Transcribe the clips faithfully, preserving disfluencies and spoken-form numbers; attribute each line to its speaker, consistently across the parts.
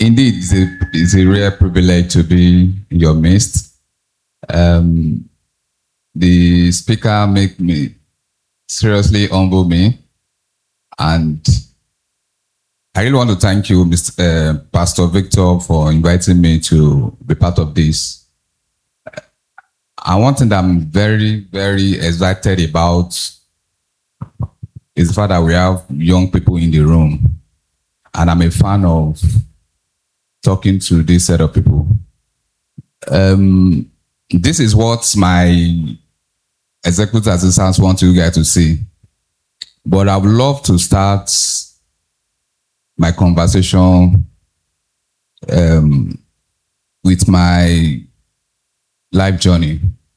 Speaker 1: Indeed, it's a, it's a rare privilege to be in your midst. Um, the speaker make me seriously humble me, and I really want to thank you, Mister Uh, Pastor Victor, for inviting me to be part of this. And one thing that I'm very, very excited about is the fact that we have young people in the room, and I'm a fan of talking to this set of people. Um, this is what my executive assistants want you guys to see. But I would love to start my conversation um, with my life journey.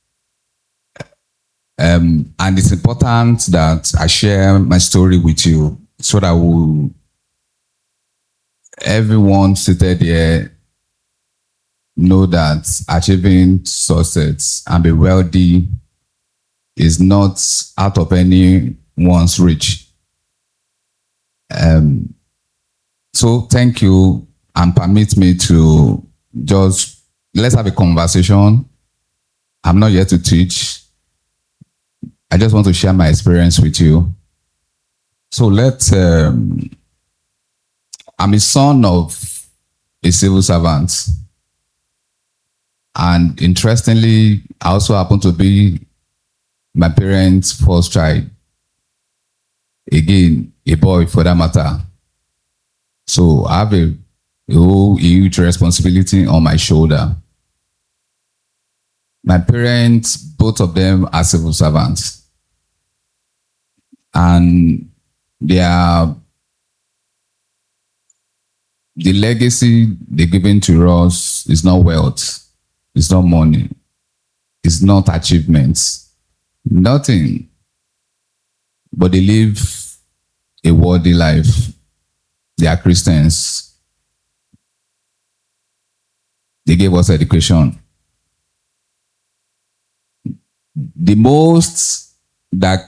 Speaker 1: Um, and it's important that I share my story with you so that we'll, everyone seated here know that achieving success and be wealthy is not out of anyone's reach. Um, so thank you, and permit me to just, let's have a conversation. I'm not here to teach. I just want to share my experience with you. So let's, um, I'm a son of a civil servant. And interestingly, I also happen to be my parents' first child. Again, a boy for that matter. So I have a, a whole huge responsibility on my shoulder. My parents, both of them are civil servants. And they are, the legacy they're giving to us is not wealth. It's not money. It's not achievements. Nothing. But they live a worthy life. They are Christians. They gave us education. The most that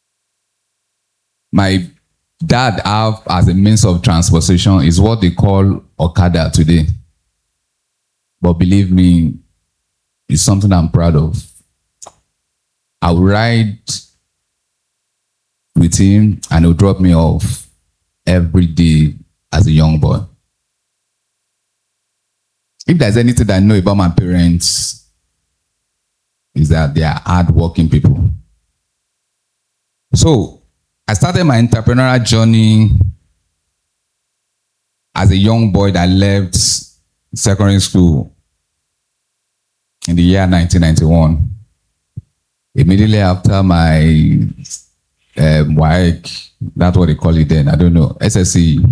Speaker 1: my dad have as a means of transportation is what they call Okada today. But believe me, it's something I'm proud of. I'll ride with him and he'll drop me off every day as a young boy. If there's anything that I know about my parents, is that they are hardworking people. So I started my entrepreneurial journey as a young boy that left secondary school in the year nineteen ninety-one. Immediately after my um, W A E C, that's what they call it then, I don't know, S S C,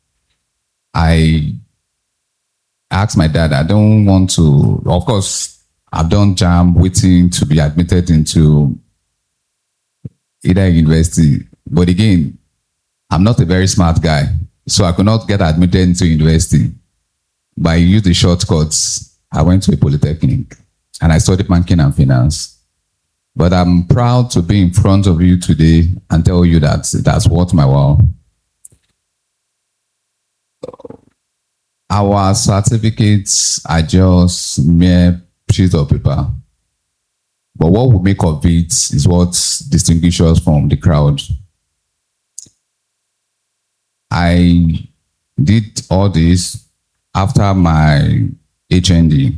Speaker 1: I asked my dad, I don't want to, of course, I've done JAMB waiting to be admitted into either university. But again, I'm not a very smart guy, so I could not get admitted into university. But I used the shortcuts. I went to a polytechnic and I studied banking and finance. But I'm proud to be in front of you today and tell you that that's worth my while. Our certificates are just mere sheets of paper. But what we make of it is what distinguishes us from the crowd. I did all this after my H N D.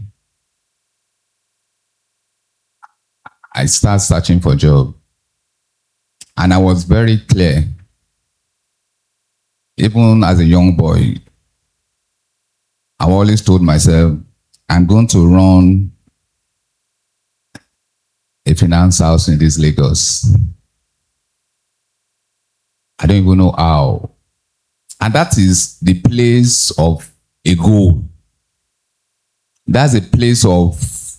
Speaker 1: I started searching for a job. And I was very clear. Even as a young boy, I always told myself, I'm going to run a finance house in this Lagos. I don't even know how. And that is the place of a goal. That's a place of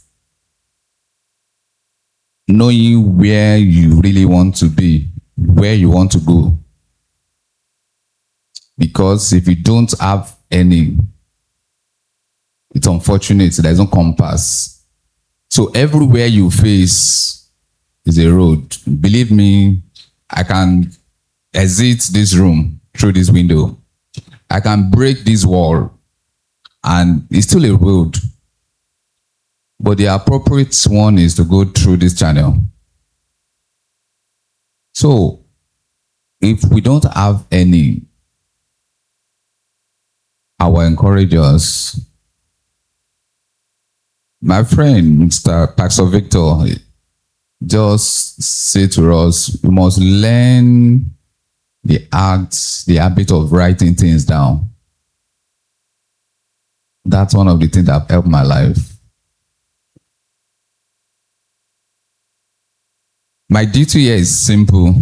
Speaker 1: knowing where you really want to be, where you want to go. Because if you don't have any, it's unfortunate, there's no compass. So everywhere you face is a road. Believe me, I can exit this room through this window. I can break this wall and it's still a road. But the appropriate one is to go through this channel. So, if we don't have any, I will encourage us. My friend, Mister Pastor Victor, just say to us, we must learn the act, the habit of writing things down. That's one of the things that have helped my life. My duty here is simple.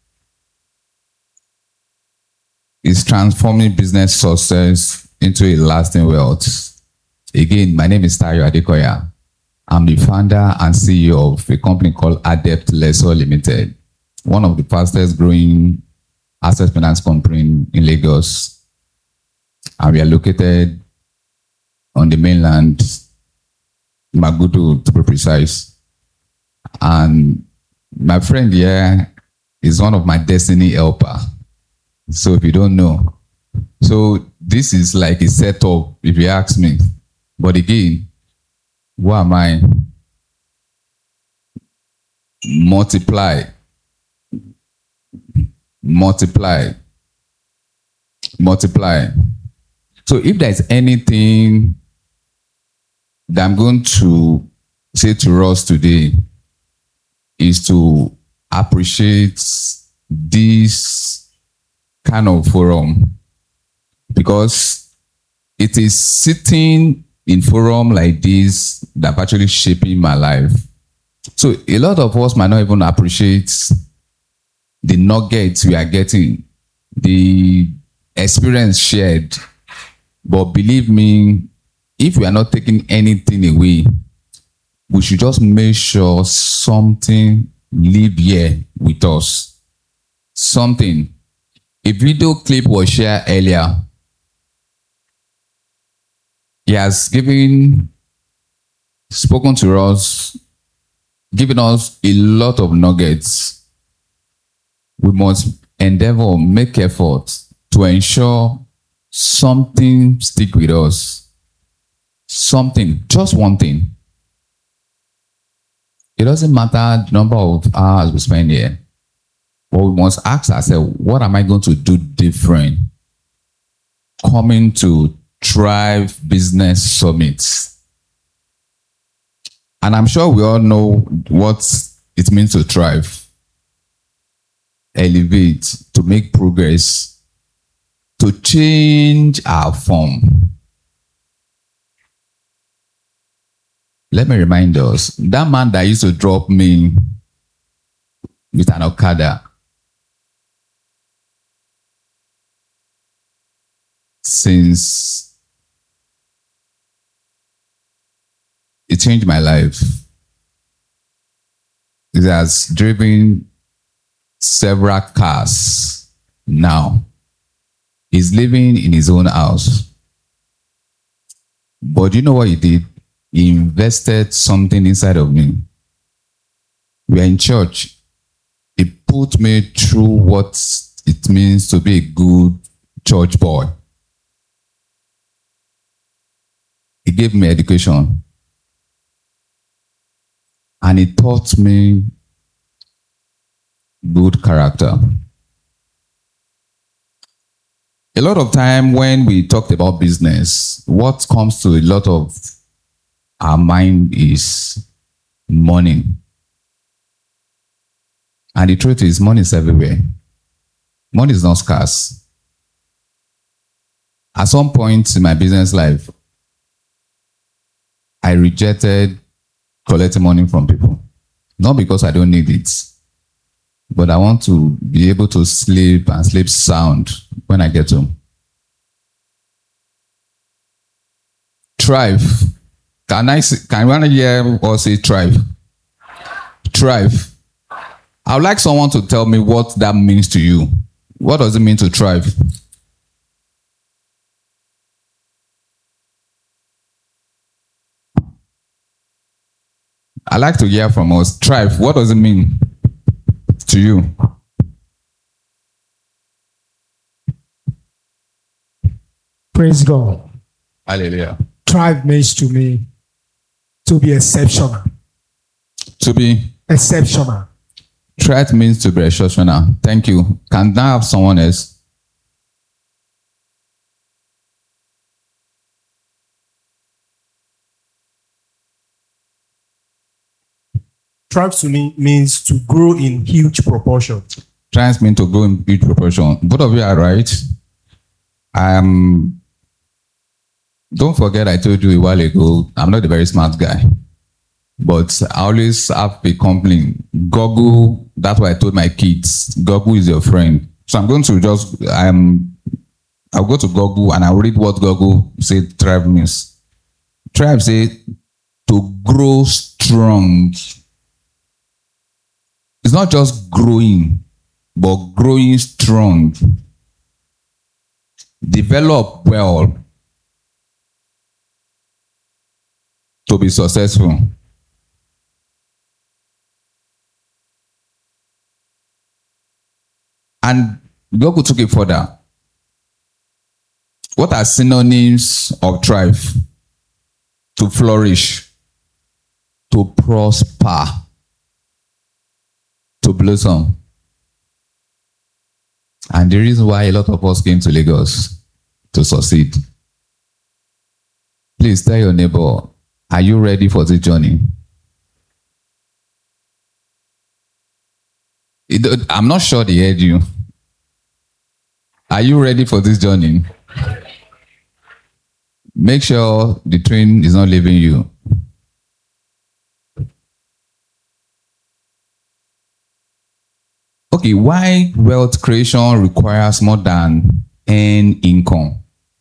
Speaker 1: It's transforming business success into a lasting wealth. Again, my name is Tayo Adekoya. I'm the founder and C E O of a company called Adept Lesser Limited, one of the fastest growing asset finance company in, in Lagos. And we are located on the mainland, Magodo to be precise. And my friend here is one of my destiny helper. So if you don't know, so this is like a setup, if you ask me. But again, who am I? Multiply. Multiply. Multiply. So if there's anything that I'm going to say to us today, is to appreciate this kind of forum, because it is sitting in forum like this that actually shaping my life. So a lot of us might not even appreciate the nuggets we are getting, the experience shared. But believe me, if we are not taking anything away, we should just make sure something live here with us. Something. A video clip was shared earlier. He has given, spoken to us, given us a lot of nuggets. We must endeavor, make effort to ensure something stick with us. Something, just one thing. It doesn't matter the number of hours we spend here. But we must ask ourselves, what am I going to do different coming to Thrive Business Summit? And I'm sure we all know what it means to thrive, elevate, to make progress, to change our form. Let me remind us, that man that used to drop me with an Okada, since it changed my life. It has driven several cars now. He's living in his own house. But you know what he did? He invested something inside of me. We are in church. He put me through what it means to be a good church boy. He gave me education. And he taught me good character. A lot of time when we talked about business, what comes to a lot of our mind is money. And the truth is, money is everywhere. Money is not scarce. At some point in my business life, I rejected collecting money from people. Not because I don't need it, but I want to be able to sleep and sleep sound when I get home. Thrive. Can I say, can anyone hear or say thrive? Thrive. I would like someone to tell me what that means to you. What does it mean to thrive? I'd like to hear from us. Thrive, what does it mean to you?
Speaker 2: Praise God.
Speaker 1: Hallelujah.
Speaker 2: Thrive means to me to be exceptional.
Speaker 1: To be
Speaker 2: Exceptional.
Speaker 1: threat means to be exceptional. Thank you. Can I have someone else?
Speaker 2: Thrive to me means to grow in huge proportions.
Speaker 1: Trans mean to grow in huge proportion. Both of you are right. Um, don't forget I told you a while ago, I'm not a very smart guy. But I always have a complaint. Google, that's why I told my kids, Google is your friend. So I'm going to just, I'm, I'll go to Google and I'll read what Google said thrive means. Thrive say to grow strong. It's not just growing, but growing strong. Develop well to be successful. And Google took it further. What are synonyms of thrive? To flourish, to prosper, to blossom. And the reason why a lot of us came to Lagos to succeed. Please tell your neighbor, are you ready for this journey? It, I'm not sure they heard you. Are you ready for this journey? Make sure the train is not leaving you. Okay, why wealth creation requires more than earn income?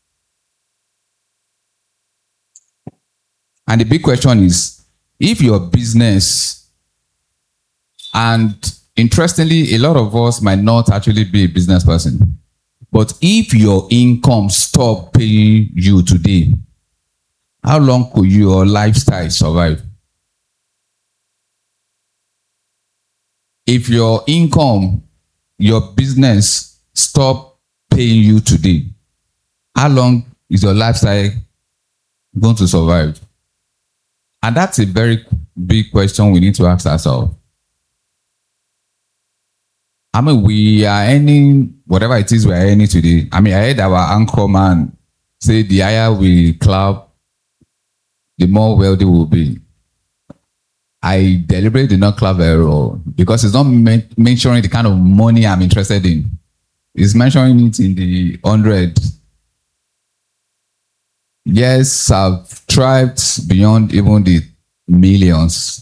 Speaker 1: And the big question is, if your business, and interestingly, a lot of us might not actually be a business person, but if your income stop paying you today, how long could your lifestyle survive? If your income, your business stop paying you today, how long is your lifestyle going to survive? And that's a very big question we need to ask ourselves. I mean, we are earning whatever it is we are earning today. I mean, I heard our anchor man say the higher we clap, the more wealthy we'll be. I deliberately did not clap very well because it's not men- mentioning the kind of money I'm interested in. It's mentioning it in the hundred. Yes, I've thrived beyond even the millions.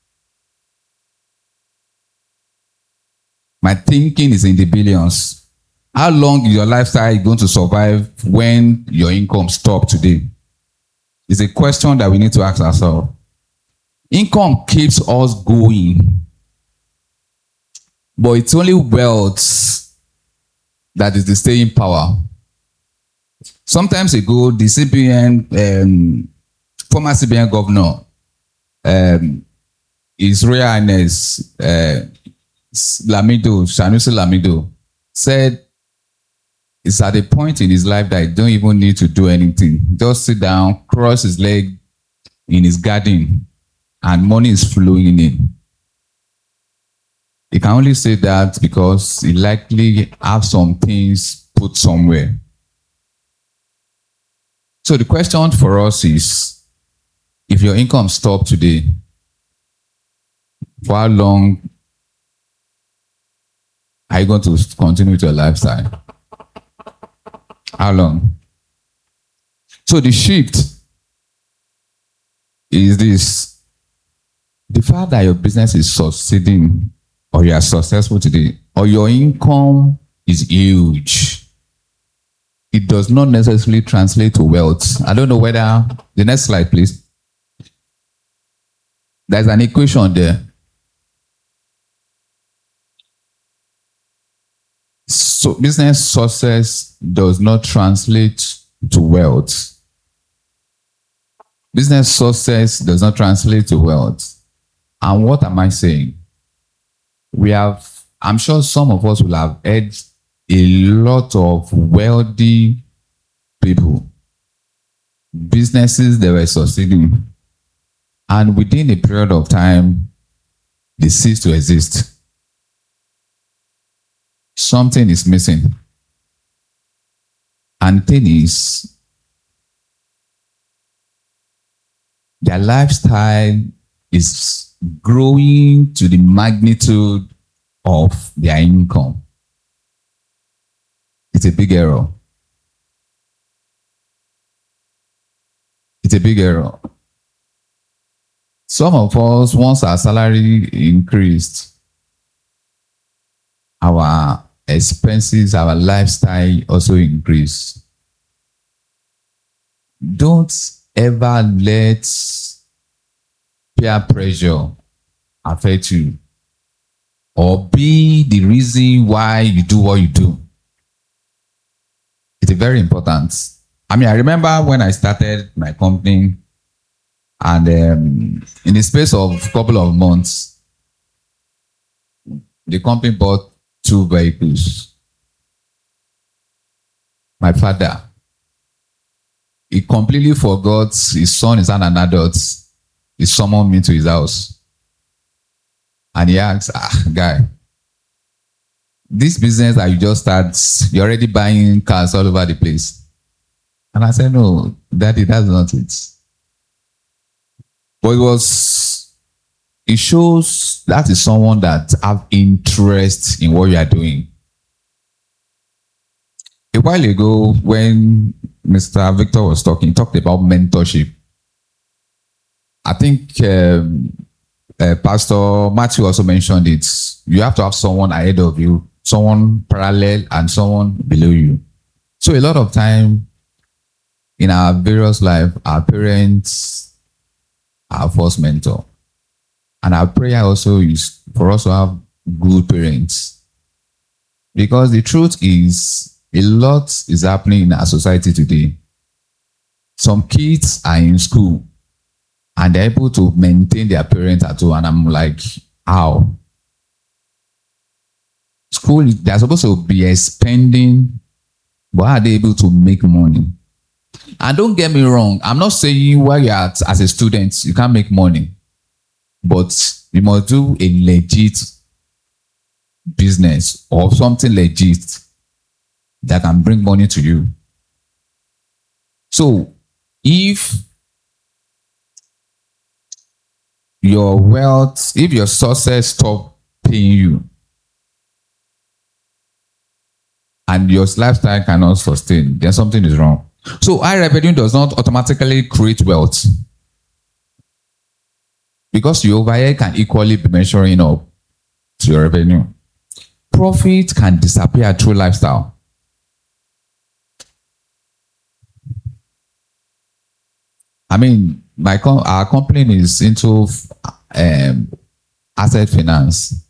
Speaker 1: My thinking is in the billions. How long is your lifestyle going to survive when your income stops today? It's a question that we need to ask ourselves. Income keeps us going, but it's only wealth that is the staying power. Sometimes ago, the C B N, um, former C B N governor, um, His Royal Highness uh, Lamido, Sanusi Lamido, said it's at a point in his life that he don't even need to do anything. Just sit down, cross his leg in his garden, and money is flowing in. He can only say that because he likely have some things put somewhere. So the question for us is, if your income stopped today, for how long are you going to continue with your lifestyle? How long? So the shift is this. The fact that your business is succeeding, or you are successful today, or your income is huge, it does not necessarily translate to wealth. I don't know whether, the next slide, please. There's an equation there. So business success does not translate to wealth. Business success does not translate to wealth. And what am I saying? We have, I'm sure some of us will have heard a lot of wealthy people. businesses that were succeeding, and within a period of time, they cease to exist. Something is missing. And the thing is, their lifestyle is growing to the magnitude of their income. It's a big error. It's a big error. Some of us, once our salary increased, our expenses, our lifestyle also increased. Don't ever let peer pressure affect you or be the reason why you do what you do. It's very important. I mean, I remember when I started my company, and um, in the space of a couple of months, the company bought two vehicles. My father, he completely forgot his son is an adult. He summoned me to his house. And he asked, ah, guy, this business that you just start, you're already buying cars all over the place. And I said, no, daddy, that's not it. But it was, it shows that is someone that have interest in what you are doing. A while ago, when Mister Victor was talking, he talked about mentorship. I think um, uh, Pastor Matthew also mentioned it. You have to have someone ahead of you, someone parallel, and someone below you. So a lot of time in our various life, our parents are our first mentor. And our prayer also is for us to have good parents. Because the truth is, a lot is happening in our society today. Some kids are in school and they're able to maintain their parents at home. And I'm like, how? School, they're supposed to be spending, but are they able to make money? And don't get me wrong, I'm not saying where you're at as a student, you can't make money. But you must do a legit business or something legit that can bring money to you. So, if your wealth, if your success stop paying you, and your lifestyle cannot sustain, then something is wrong. So, high revenue does not automatically create wealth. Because your overhead can equally be measuring up to your revenue. Profit can disappear through lifestyle. I mean, my com- our company is into um, asset finance.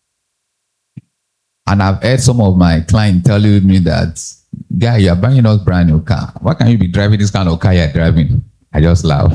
Speaker 1: And I've heard some of my clients telling me that, guy, you're buying us brand new car. Why can't you be driving this kind of car you're driving? I just laugh.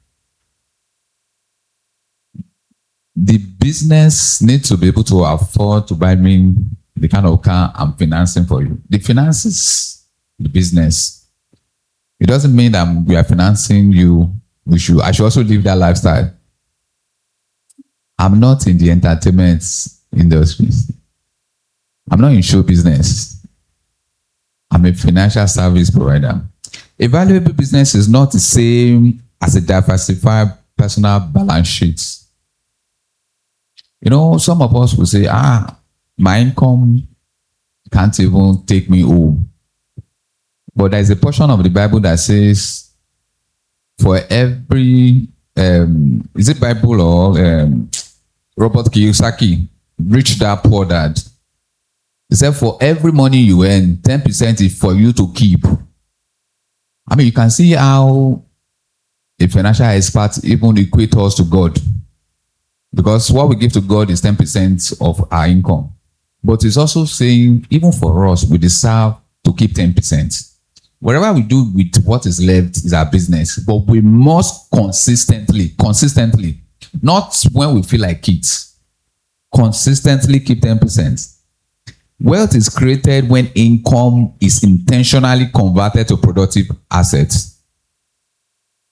Speaker 1: The business needs to be able to afford to buy me the kind of car I'm financing for you. The finances, the business. It doesn't mean that we are financing you. We should. I should also live that lifestyle. I'm not in the entertainment industry. I'm not in show business. I'm a financial service provider. A valuable business is not the same as a diversified personal balance sheet. You know, some of us will say, ah, my income can't even take me home. But there's a portion of the Bible that says, for every, um, is it Bible or um, Robert Kiyosaki, Rich Dad Poor Dad? He said, for every money you earn, ten percent is for you to keep. I mean, you can see how a financial expert even equates us to God. Because what we give to God is ten percent of our income. But it's also saying, even for us, we deserve to keep ten percent. Whatever we do with what is left is our business. But we must consistently, consistently, not when we feel like it, consistently keep ten percent. Wealth is created when income is intentionally converted to productive assets.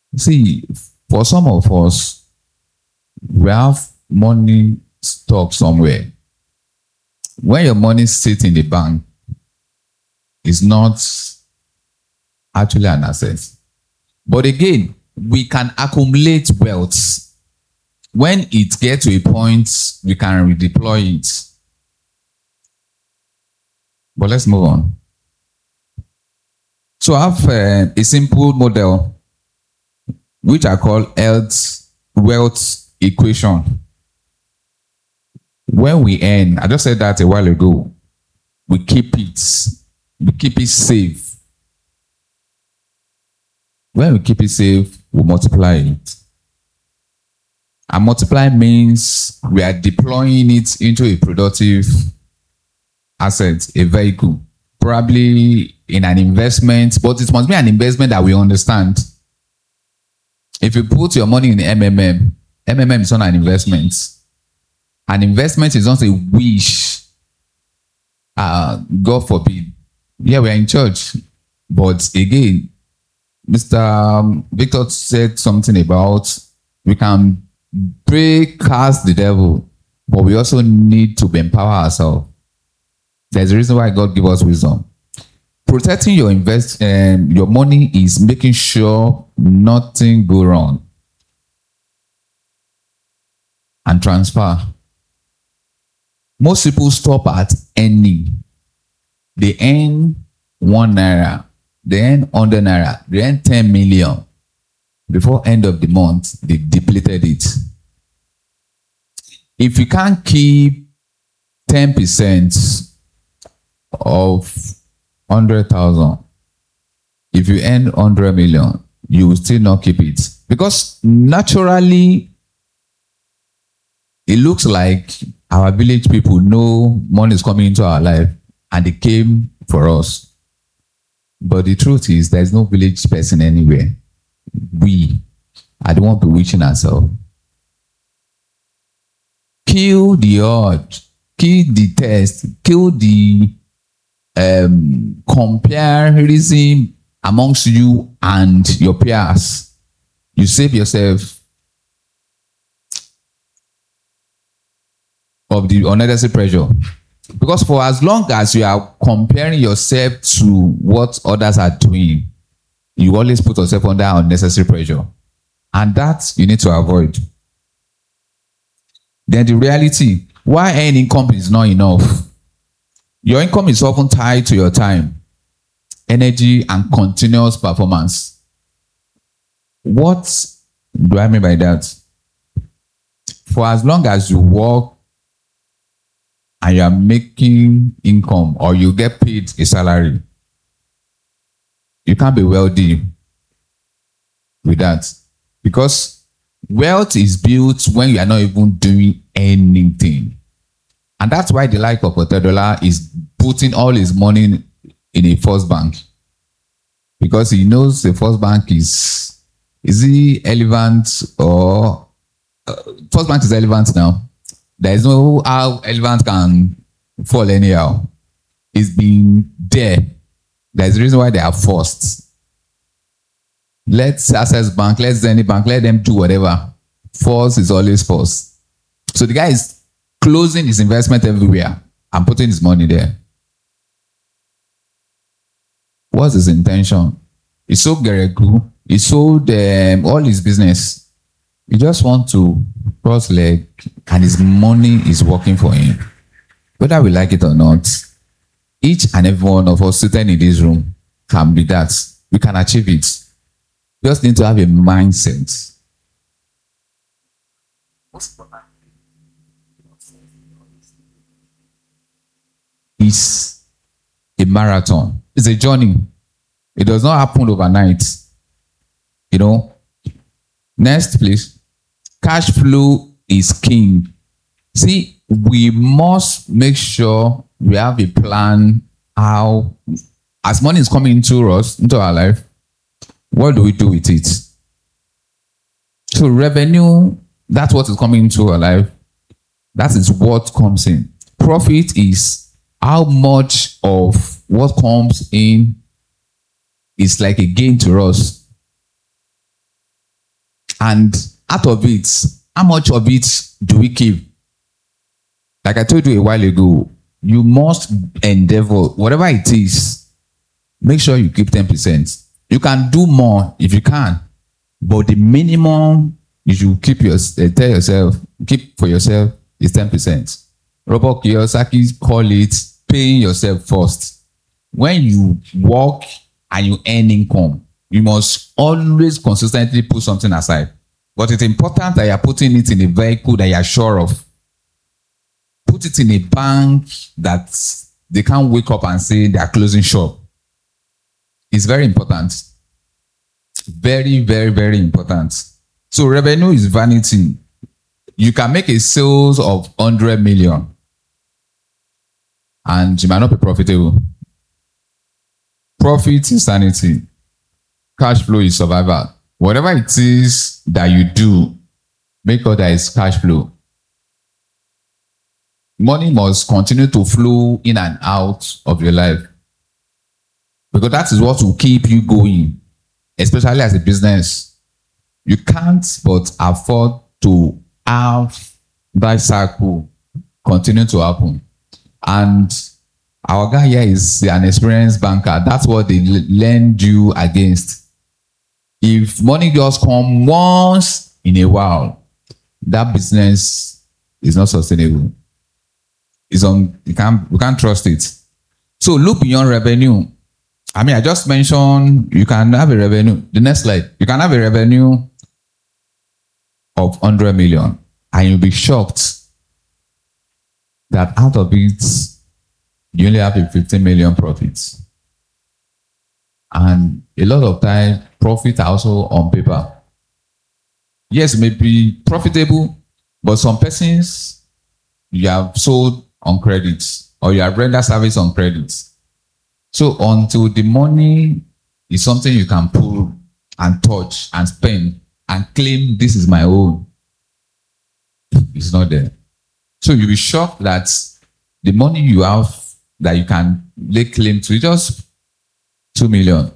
Speaker 1: See, for some of us, we have money stored somewhere. When your money sits in the bank, it's not actually an asset. But again, we can accumulate wealth. When it gets to a point, we can redeploy it. But let's move on. So I have uh, a simple model which I call health wealth equation. When we earn, I just said that a while ago, we keep it, we keep it safe. When we keep it safe, we multiply it. And multiply means we are deploying it into a productive asset, a vehicle, probably in an investment, but it must be an investment that we understand. If you put your money in M M M, M M M is not an investment. An investment is not a wish. Uh, God forbid. Yeah, we are in church. But again, Mister Victor said something about we can break, cast the devil, but we also need to empower ourselves. There's a reason why God gave us wisdom. Protecting your invest, um, your money is making sure nothing go wrong. And transfer. Most people stop at earning. They earn one naira. They earn hundred naira. They earn ten million. Before end of the month, they depleted it. If you can't keep ten percent of one hundred thousand, if you earn one hundred million, you will still not keep it. Because naturally, it looks like our village people know money is coming into our life and they came for us. But the truth is, there's no village person anywhere. We are the one bewitching ourselves. Kill the urge, kill the test, kill the um, comparison amongst you and your peers. You save yourself of the unnecessary pressure. Because for as long as you are comparing yourself to what others are doing, you always put yourself under unnecessary pressure. And that you need to avoid. Then the reality, why earning income is not enough. Your income is often tied to your time, energy, and continuous performance. What do I mean by that? For as long as you work and you are making income or you get paid a salary, you can't be wealthy with that. Because wealth is built when you are not even doing anything. And that's why the like of Otedola is putting all his money in a first bank. Because he knows the first bank is, is he relevant or, uh, first bank is relevant now. There is no how relevant can fall anyhow. It's been there. There's a reason why they are forced. Let's Access Bank, let's any bank, let them do whatever. Force is always force. So the guy is closing his investment everywhere and putting his money there. What's his intention? He sold Geregu. He sold um, all his business. He just wants to cross leg and his money is working for him. Whether we like it or not, each and every one of us sitting in this room can be that. We can achieve it. We just need to have a mindset. It's a marathon. It's a journey. It does not happen overnight. You know? Next, please. Cash flow is king. See, we must make sure we have a plan how, as money is coming into us, into our life, what do we do with it? So revenue, that's what is coming into our life. That is what comes in. Profit is how much of what comes in is like a gain to us. And out of it, how much of it do we keep? Like I told you a while ago, you must endeavor, whatever it is, make sure you keep ten percent. You can do more if you can, but the minimum you should keep your, uh, tell yourself, keep for yourself is ten percent. Robert Kiyosaki call it paying yourself first. When you work and you earn income, you must always consistently put something aside. But it's important that you're putting it in a vehicle that you're sure of. Put it in a bank that they can't wake up and say they're closing shop. It's very important. Very, very, very important. So revenue is vanity. You can make a sales of one hundred million and you might not be profitable. Profit is sanity. Cash flow is survival. Whatever it is that you do, make sure there is cash flow. Money must continue to flow in and out of your life, because that is what will keep you going, especially as a business. You can't but afford to have that cycle continue to happen. And our guy here is an experienced banker. That's what they lend you against. If money just come once in a while, that business is not sustainable. It's on, you can't, you can't trust it. So look beyond revenue. I mean, I just mentioned you can have a revenue. The next slide. You can have a revenue of one hundred million and you'll be shocked that out of it, you only have a fifteen million profits. And a lot of time, profit are also on paper. Yes, it may be profitable, but some persons you have sold on credits or you have rendered service on credits. So until the money is something you can pull and touch and spend and claim this is my own, it's not there. So you'll be shocked that the money you have that you can lay claim to is just two million.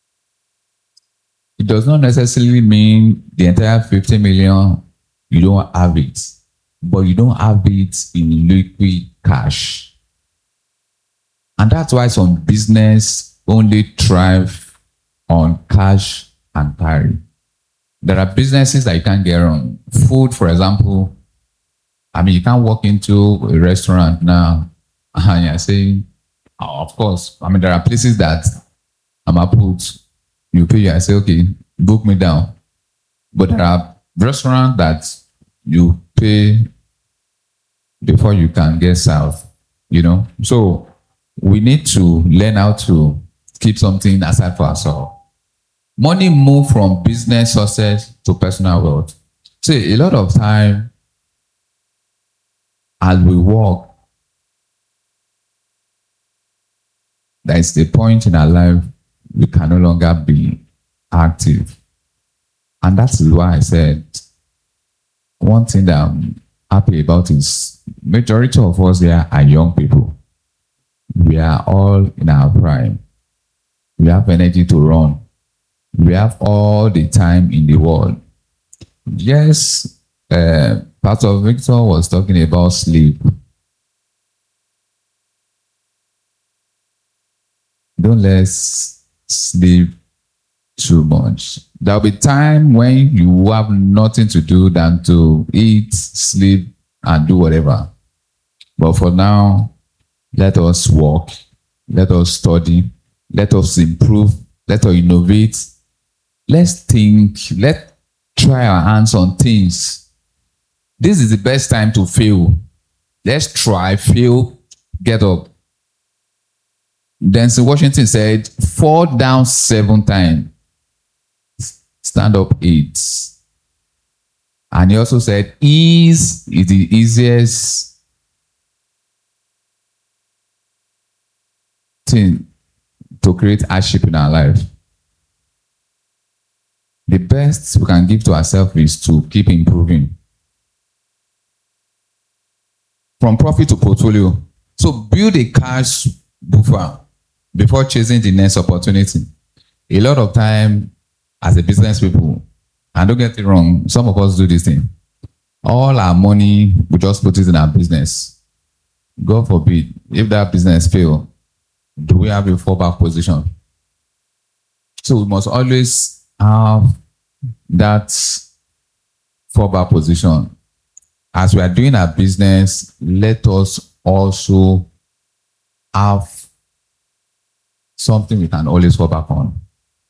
Speaker 1: It does not necessarily mean the entire fifty million you don't have it, but you don't have it in liquid cash. And that's why some business only thrive on cash and carry. There are businesses that you can't get on. Food, for example. I mean, you can't walk into a restaurant now and you're saying, oh, of course. I mean, there are places that I'm a put, you pay, I say, okay, book me down. But there are restaurants that you pay before you can get served, you know. So we need to learn how to keep something aside for ourselves. Money move from business success to personal wealth. So a lot of time as we work, there is the point in our life we can no longer be active. And that's why I said one thing that I'm happy about is majority of us here are young people. We are all in our prime. We have energy to run. We have all the time in the world. Yes, uh, Pastor Victor was talking about sleep. Don't let sleep too much. There'll be time when you have nothing to do than to eat, sleep, and do whatever. But for now, let us work. Let us study. Let us improve. Let us innovate. Let's think. Let's try our hands on things. This is the best time to fail. Let's try, fail, get up. Denzel Washington said, fall down seven times, stand up eight. And he also said, ease is the easiest thing to create hardship in our life. The best we can give to ourselves is to keep improving. From profit to portfolio. So build a cash buffer before chasing the next opportunity. A lot of time as a business people, And don't get it wrong, some of us do this thing. All our money, we just put it in our business. God forbid, if that business fail, do we have a fallback position? So we must always have that fallback position. As we are doing our business, let us also have something we can always fall back on.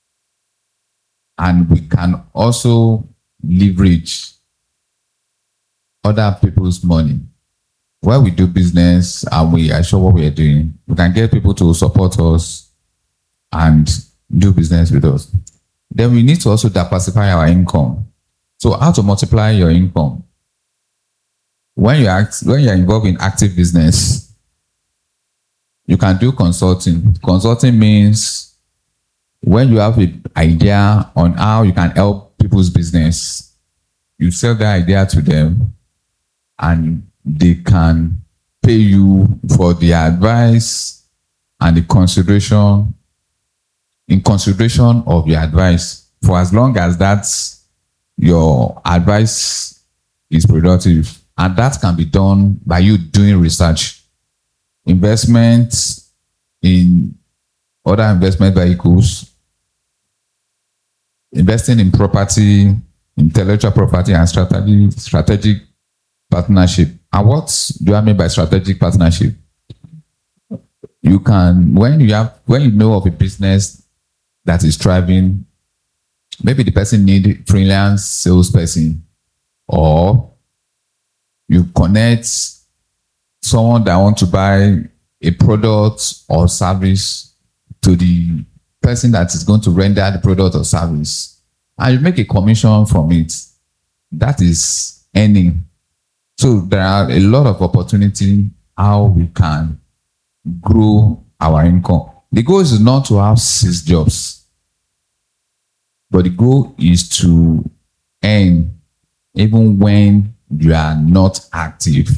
Speaker 1: And we can also leverage other people's money. While we do business and we are sure what we are doing, we can get people to support us and do business with us. Then we need to also diversify our income. So how to multiply your income? When you act, when you are involved in active business, you can do consulting. Consulting means when you have an idea on how you can help people's business, you sell that idea to them and they can pay you for the advice and the consideration, in consideration of your advice, for as long as that's your advice is productive. And that can be done by you doing research, investments in other investment vehicles, investing in property, intellectual property, and strategy, strategic partnership. And what do I mean by strategic partnership? You can, when you have, when you know of a business that is thriving, maybe the person need freelance salesperson, or you connect someone that want to buy a product or service to the person that is going to render the product or service, and you make a commission from it. That is earning. So there are a lot of opportunity how we can grow our income. The goal is not to have six jobs, but the goal is to earn even when you are not active.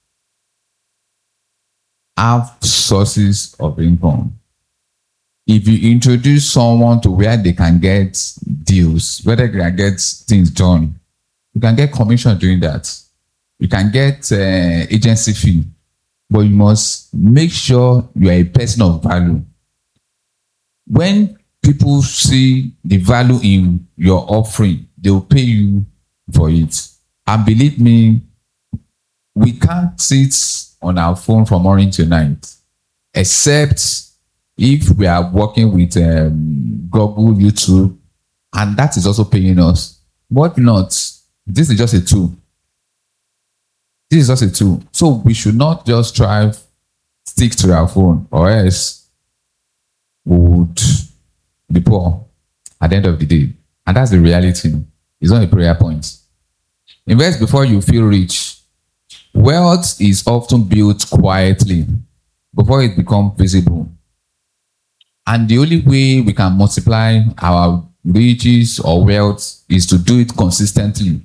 Speaker 1: Have sources of income. If you introduce someone to where they can get deals, where they can get things done, you can get commission doing that. You can get uh, agency fee, but you must make sure you are a person of value. When people see the value in your offering, they will pay you for it. And believe me, we can't sit on our phone from morning to night, except if we are working with um, Google, YouTube, and that is also paying us. But not, this is just a tool. This is just a tool. So we should not just try to stick to our phone, or else we would be poor at the end of the day. And that's the reality. It's not a prayer point. Invest before you feel rich. Wealth is often built quietly before it becomes visible. And the only way we can multiply our riches or wealth is to do it consistently.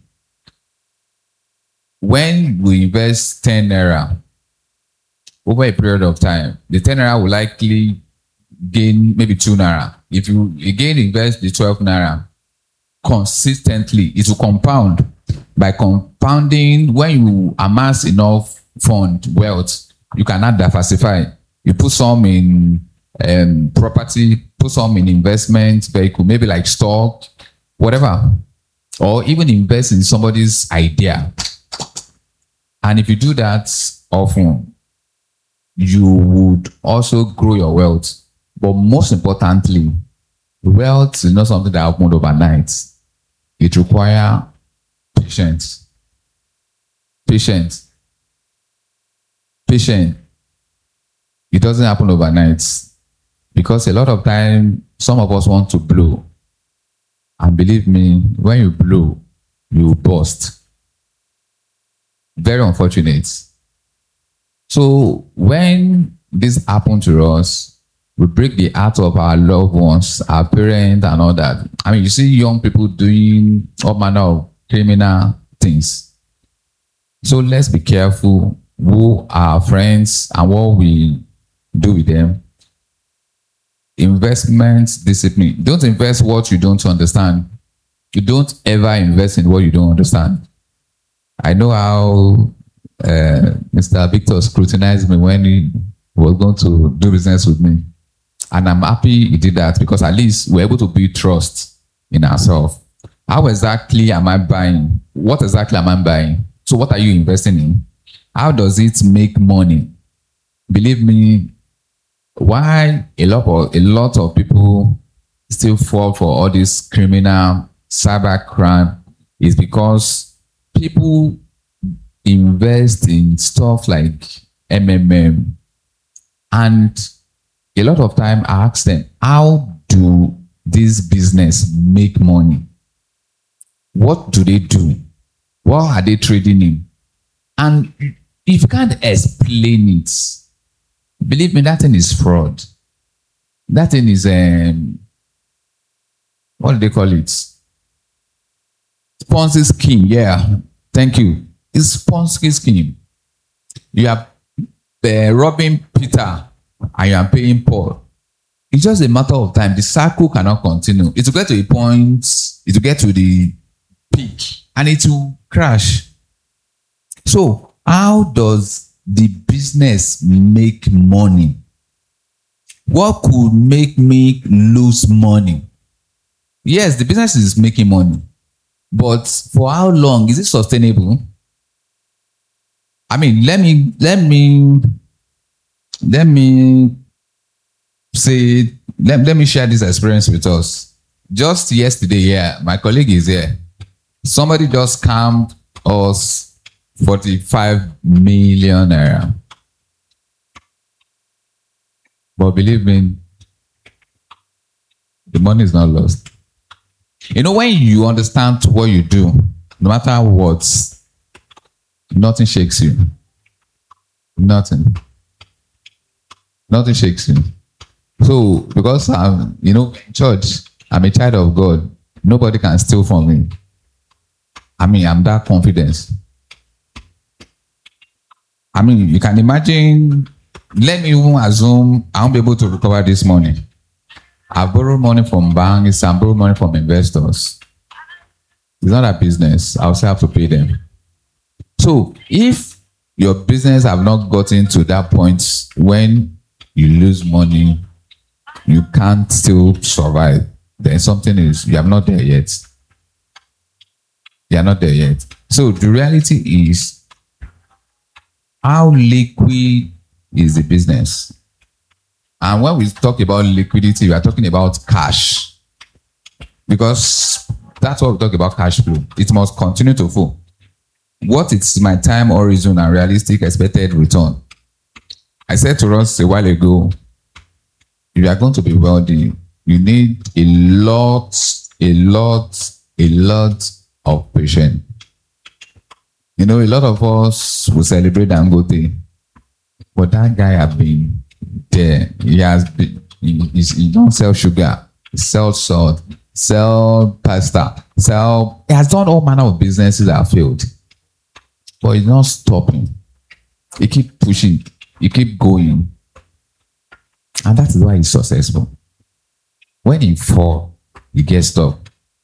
Speaker 1: When we invest ten naira over a period of time, the ten naira will likely gain maybe two naira. If you again invest the twelve naira consistently, it will compound. By compounding, when you amass enough fund wealth, you cannot diversify. You put some in um, property, put some in investment vehicle, maybe like stock, whatever, or even invest in somebody's idea. And if you do that often, you would also grow your wealth. But most importantly, wealth is not something that happens overnight. It requires patience. Patience. Patience. It doesn't happen overnight. Because a lot of time, some of us want to blow. And believe me, when you blow, you burst. Very unfortunate. So when this happened to us, we break the heart of our loved ones, our parents and all that. I mean, you see young people doing all manner of criminal things. So let's be careful who are our friends and what we do with them. Investment discipline. Don't invest what you don't understand. You don't ever invest in what you don't understand. I know how uh, Mister Victor scrutinized me when he was going to do business with me. And I'm happy he did that because at least we're able to build trust in ourselves. How exactly am I buying? What exactly am I buying? So what are you investing in? How does it make money? Believe me, why a lot of, a lot of people still fall for all this criminal cyber crime is because people invest in stuff like M M M, and a lot of time I ask them, how do this business make money? What do they do? What are they trading in? And if you can't explain it, believe me, that thing is fraud. That thing is um, what do they call it? Ponzi scheme. Yeah, thank you. It's Ponzi scheme. You are uh, robbing Peter and you are paying Paul. It's just a matter of time. The cycle cannot continue. It will get to a point, it will get to the peak, and it will crash. So, how does the business make money? What could make me lose money? Yes, the business is making money, but for how long? Is it sustainable? I mean, let me let me let me say let, let me share this experience with us. Just yesterday, yeah, my colleague is here. Somebody just scammed us forty-five million naira. But believe me, the money is not lost. You know, when you understand what you do, no matter what, nothing shakes you. Nothing. Nothing shakes you. So, because I'm, you know, in church, I'm a child of God. Nobody can steal from me. I mean, I'm that confident. I mean, you can imagine, let me even assume I won't be able to recover this money. I borrow money from banks, I borrow money from investors. It's not a business. I also have to pay them. So if your business have not gotten to that point when you lose money, you can't still survive, then something is, you are not there yet. You are not there yet. So the reality is, how liquid is the business? And when we talk about liquidity, we are talking about cash. Because that's what we talk about, cash flow. It must continue to flow. What is my time horizon and realistic expected return? I said to us a while ago, if you are going to be wealthy, you need a lot, a lot, a lot of patience. You know, a lot of us will celebrate Dangote, but that guy has been there. He has been, he, he don't sell sugar, he sells salt, sell pasta, sell, he has done all manner of businesses that have failed. But he's not stopping. He keep pushing, he keep going. And that is why he's successful. When he fall, he gets stuck.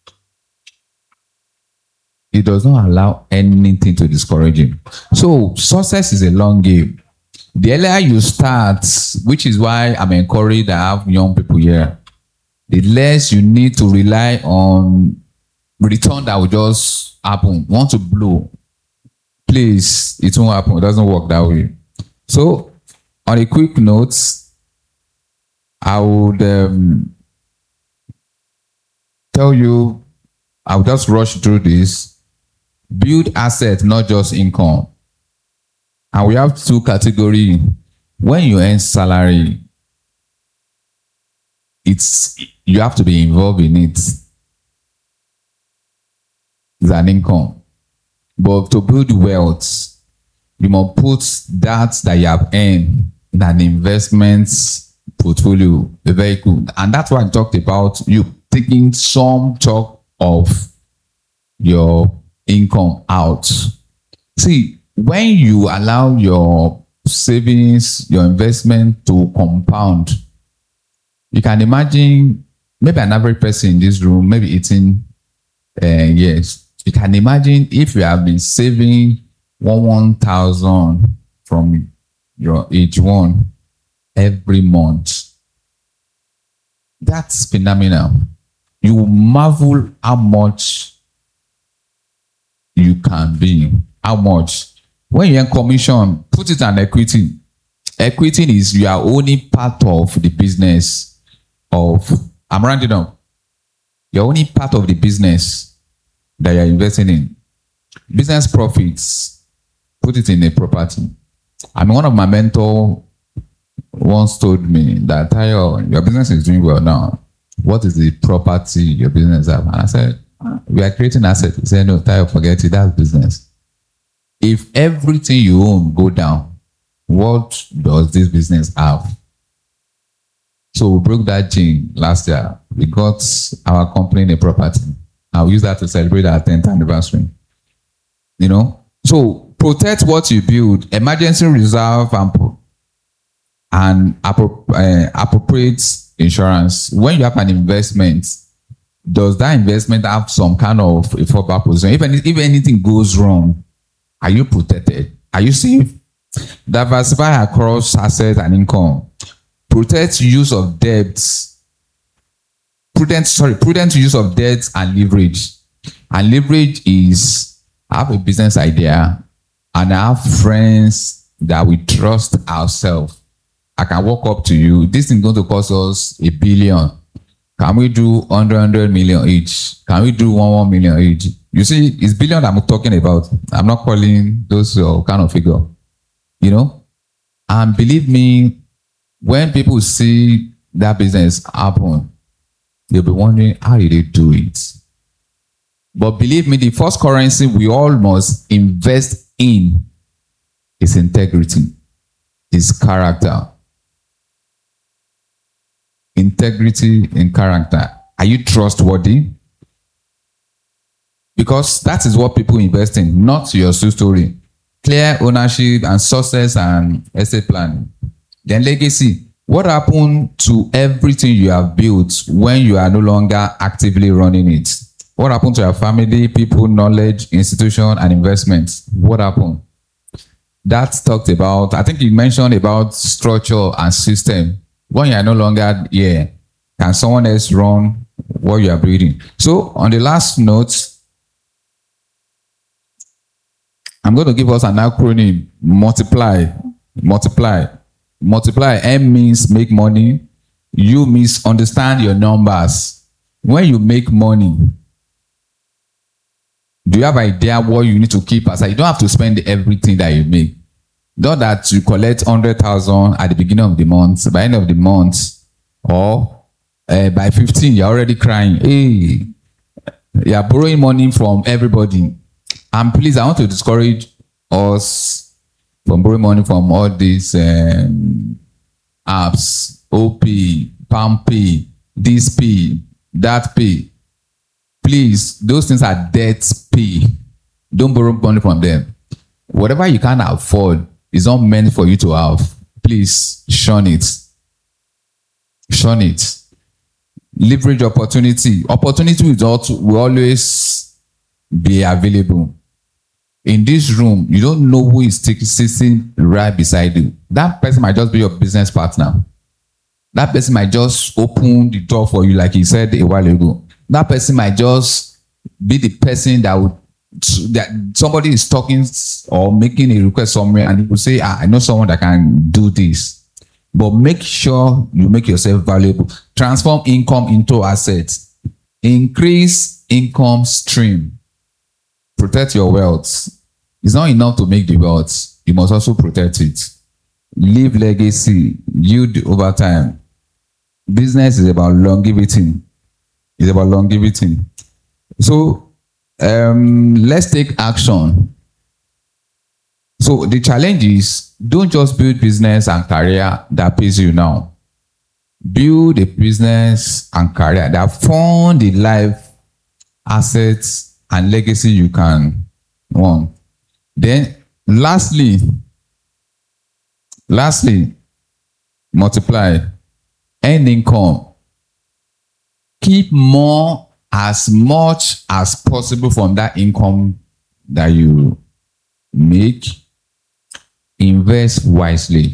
Speaker 1: He does not allow anything to discourage him. So success is a long game. The earlier you start, which is why I'm encouraged to have young people here, the less you need to rely on return that will just happen. Want to blow, please, it won't happen. It doesn't work that way. So on a quick note, I would um, tell you, I'll just rush through this. Build assets, not just income. And we have two categories. When you earn salary, it's you have to be involved in it. It's an income. But to build wealth, you must put that that you have earned in an investment portfolio, a vehicle. And that's why I talked about you taking some chunk of your income out. See, when you allow your savings, your investment to compound, you can imagine maybe an average person in this room, maybe eating Uh, yes, you can imagine if you have been saving one one thousand from your age one every month. That's phenomenal. You will marvel how much you can be. How much? When you earn commission, put it on equity. Equity is you are only part of the business of, I'm rounding up. You're only part of the business that you're investing in. Business profits, put it in a property. I mean, one of my mentors once told me that, Tayo, your business is doing well now. What is the property your business have? And I said, we are creating assets. He said, no, Tayo, forget it. That's business. If everything you own go down, what does this business have? So we broke that gene last year. We got our company in a property. I'll use that to celebrate our tenth anniversary. You know? So protect what you build, emergency reserve and, and appro- uh, appropriate insurance. When you have an investment, does that investment have some kind of a fallback position? If, any, if anything goes wrong, are you protected? Are you safe? Diversify across assets and income. Protect use of debts. Prudent, sorry, prudent use of debts and leverage. And leverage is, I have a business idea and I have friends that we trust ourselves. I can walk up to you. This is going to cost us a billion. Can we do one hundred million each? Can we do one, one million each? You see, it's billion I'm talking about. I'm not calling those uh, kind of figure. You know? And believe me, when people see that business happen, they'll be wondering, how did they do it? But believe me, the first currency we all must invest in is integrity, is character. Integrity and character. Are you trustworthy? Because that is what people invest in, not your soul story. Clear ownership and success and estate planning. Then legacy. What happened to everything you have built when you are no longer actively running it? What happened to your family, people, knowledge, institution, and investments? What happened? That's talked about. I think you mentioned about structure and system. When you are no longer here, can someone else run what you are building? So on the last note, I'm going to give us an acronym: multiply, multiply, multiply. M means make money. U means understand your numbers. When you make money, do you have an idea what you need to keep aside? You don't have to spend everything that you make. Not that you collect one hundred thousand at the beginning of the month, by the end of the month, or uh, by fifteen, you're already crying. Hey, you're borrowing money from everybody. And please, I want to discourage us from borrowing money from all these um, apps, O P, PalmPay, this P, that P. Please, those things are debt pay. Don't borrow money from them. Whatever you can afford is not meant for you to have. Please shun it. Shun it. Leverage opportunity. Opportunity will, will always be available. In this room, you don't know who is sitting right beside you. That person might just be your business partner. That person might just open the door for you, like he said a while ago. That person might just be the person that would that somebody is talking or making a request somewhere and he will say, ah, I know someone that can do this. But make sure you make yourself valuable. Transform income into assets. Increase income stream. Protect your wealth. It's not enough to make the wealth. You must also protect it. Leave legacy. Yield over time. Business is about longevity. It's about longevity. So, Um, let's take action. So the challenge is, don't just build business and career that pays you now. Build a business and career that fund the life, assets, and legacy you can want. Then, lastly, lastly, multiply. Earn income. Keep more as much as possible from that income that you make, invest wisely.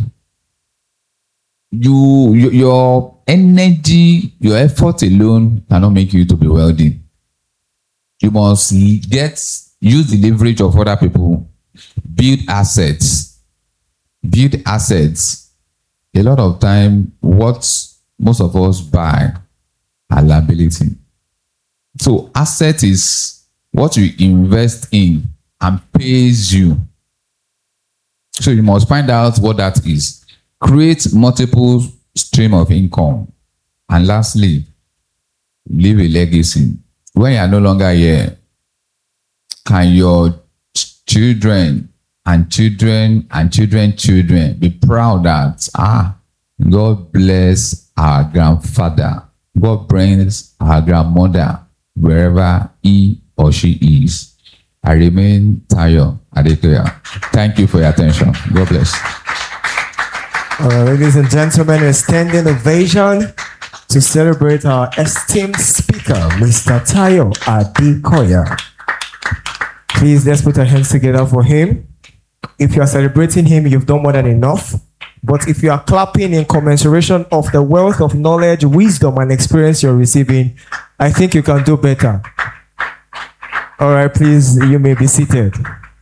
Speaker 1: You, you your energy, your effort alone cannot make you to be wealthy. You must get use the leverage of other people, build assets, build assets. A lot of time, what most of us buy are liability. So asset is what you invest in and pays you. So you must find out what that is. Create multiple stream of income. And lastly, leave a legacy. When you are no longer here, can your ch- children and children and children children be proud that, ah, God bless our grandfather. God brings our grandmother wherever he or she is. I remain Tayo Adekoya. Thank you for your attention. God bless.
Speaker 2: All right, ladies and gentlemen, a standing ovation to celebrate our esteemed speaker, Mister Tayo Adekoya. Please, let's put our hands together for him. If you are celebrating him, you've done more than enough. But if you are clapping in commensuration of the wealth of knowledge, wisdom, and experience you're receiving, I think you can do better. All right, please, you may be seated.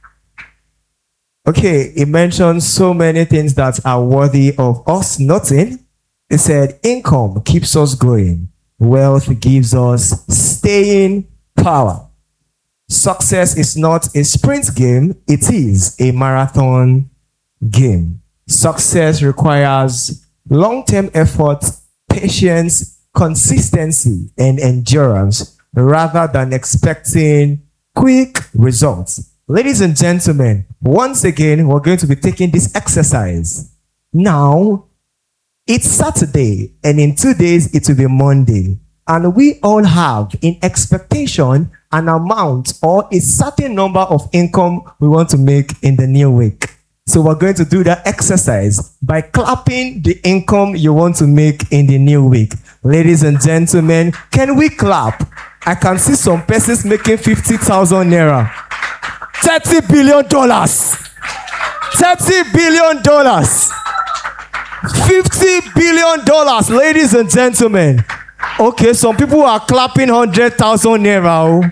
Speaker 2: Okay, he mentioned so many things that are worthy of us noting. He said, income keeps us going. Wealth gives us staying power. Success is not a sprint game, it is a marathon game. Success requires long-term effort, patience, consistency, and endurance rather than expecting quick results. Ladies and gentlemen, once again, we're going to be taking this exercise. Now, it's Saturday, and in two days, it will be Monday. And we all have in expectation an amount or a certain number of income we want to make in the new week. So we're going to do that exercise by clapping the income you want to make in the new week. Ladies and gentlemen, can we clap? I can see some persons making fifty thousand naira. thirty billion dollars. thirty billion dollars. fifty billion dollars, ladies and gentlemen. Okay, some people are clapping one hundred thousand naira.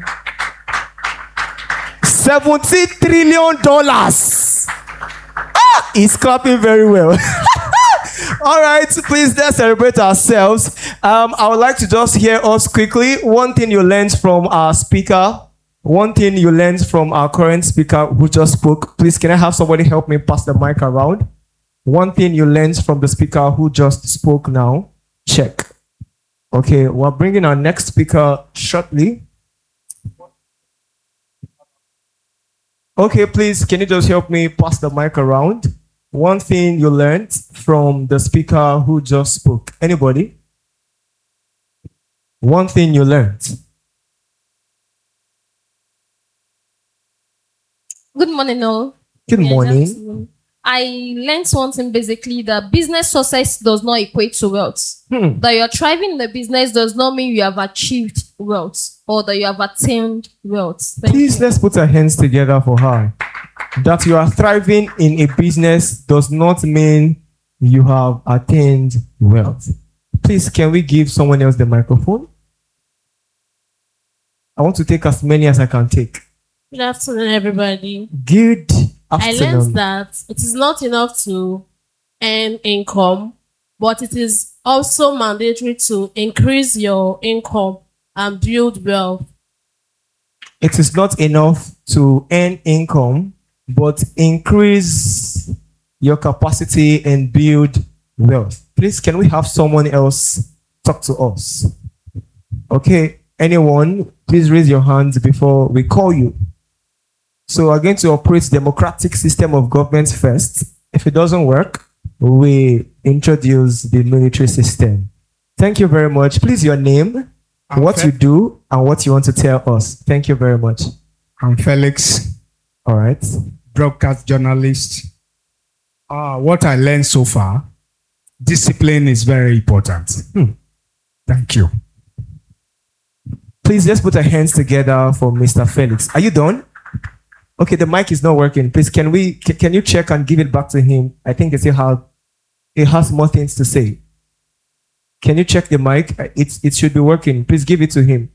Speaker 2: seventy trillion dollars. Ah, he's clapping very well. All right, please, let's celebrate ourselves. Um, I would like to just hear us quickly. One thing you learned from our speaker, one thing you learned from our current speaker who just spoke. Please, can I have somebody help me pass the mic around? One thing you learned from the speaker who just spoke now. Check. Okay, we're bringing our next speaker shortly. Okay, please, can you just help me pass the mic around? One thing you learned from the speaker who just spoke. Anybody? One thing you learned.
Speaker 3: Good morning, all.
Speaker 2: Good
Speaker 3: Yeah,
Speaker 2: morning.
Speaker 3: just- I learned something basically that business success does not equate to wealth.
Speaker 2: Hmm.
Speaker 3: That you're thriving in the business does not mean you have achieved wealth or that you have attained wealth. Thank
Speaker 2: Please,
Speaker 3: you.
Speaker 2: let's put our hands together for her. That you are thriving in a business does not mean you have attained wealth. Please, can we give someone else the microphone? I want to take as many as I can take.
Speaker 4: Good afternoon, everybody.
Speaker 2: Good
Speaker 4: I
Speaker 2: afternoon.
Speaker 4: learned that it is not enough to earn income, but it is also mandatory to increase your income and build wealth.
Speaker 2: It is not enough to earn income, but increase your capacity and build wealth. Please, can we have someone else talk to us? Okay, anyone, please raise your hands before we call you. So we're going to operate democratic system of government first. If it doesn't work, we introduce the military system. Thank you very much. Please, your name,
Speaker 5: I'm
Speaker 2: what
Speaker 5: Fe-
Speaker 2: you do, and what you want to tell us. Thank you very much.
Speaker 5: I'm Felix,
Speaker 2: All right.
Speaker 5: broadcast journalist. Uh, what I learned so far, discipline is very important.
Speaker 2: Hmm.
Speaker 5: Thank you.
Speaker 2: Please just put our hands together for Mister Felix. Are you done? Okay, the mic is not working. Please, can we? Can, can you check and give it back to him? I think it's how he has more things to say. Can you check the mic? It's it should be working. Please give it to him.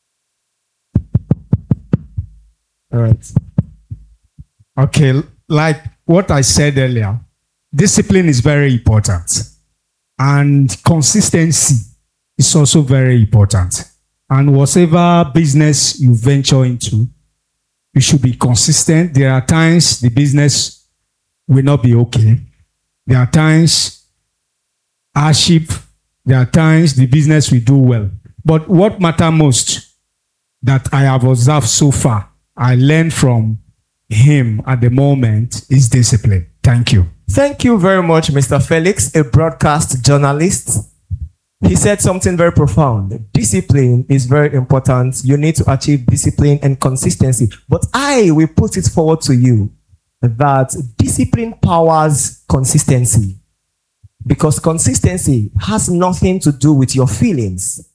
Speaker 5: All right. Okay, like what I said earlier, discipline is very important, and consistency is also very important. And whatever business you venture into, you should be consistent. There are times the business will not be okay. There are times hardship. There are times the business will do well. But what matters most that I have observed so far, I learned from him at the moment, is discipline. Thank you.
Speaker 2: Thank you very much, Mister Felix, a broadcast journalist. He said something very profound. Discipline is very important. You need to achieve discipline and consistency. But I will put it forward to you that discipline powers consistency. Because consistency has nothing to do with your feelings.